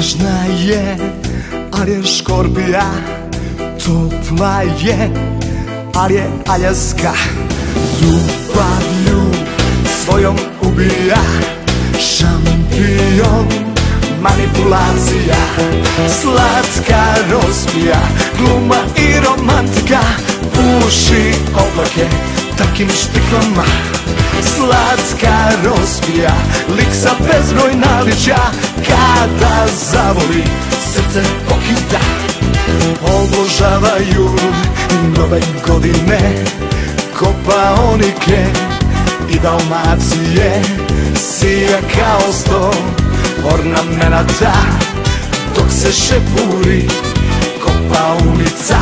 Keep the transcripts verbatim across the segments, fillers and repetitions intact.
Snežna je, ali je škorpija. Topla je, ali je Aljaska. Ljubavlju svojom ubija. Šampion manipulacija. Slatka rozbija, gluma i romantika. Uši oblake takim štiklama. Slatka rozbija, lik sa bezbroj naličja. Kada zavoli, srce pokida. Obožavaju nove godine, Kopaonike i Dalmacije. Sija kao sto ornamenata, dok se šepuri Kopaonica.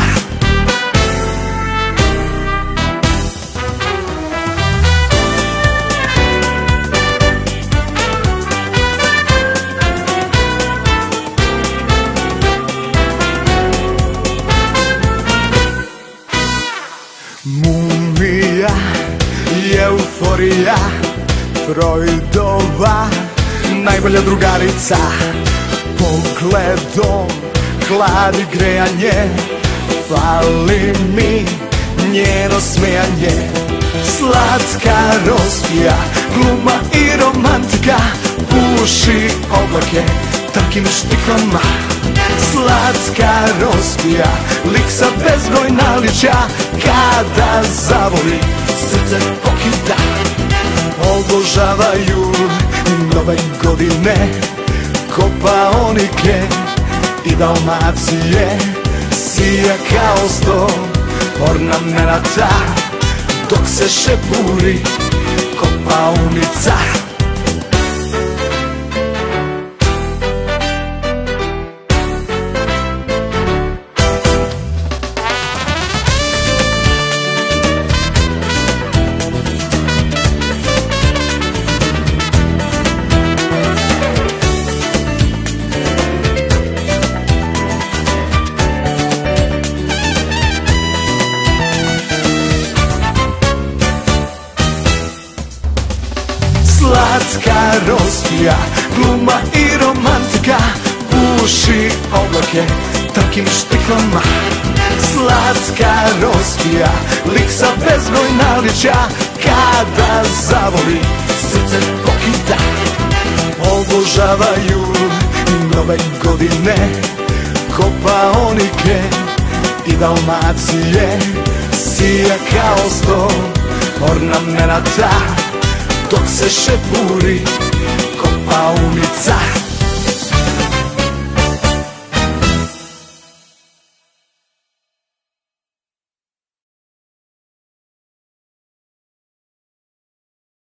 Mumija, euforija, Freudova najbolja drugarica. Pogledom hladi grejanje, fali mi njeno smejanje. Slatka rozbija, gluma i romantika. Uši oblake takim štiklama. Slatka rozbija, lik sa bezbroj naličja. Kada zavoli, srce pokida. Obožavaju nove godine, Kopaonike i Dalmacije. Sija kao sto ornamenata, dok se šepuri Kopaonica. Slatka rozbija, gluma i romantika. Uši oblake takim štiklama. Slatka rozbija, lik sa bezbroj naličja. Kada zavoli, srce pokida. Obožavaju nove godine, Kopaonike i Dalmacije. Sija kao sto ornamenata, dok se šepuri Kopaonica.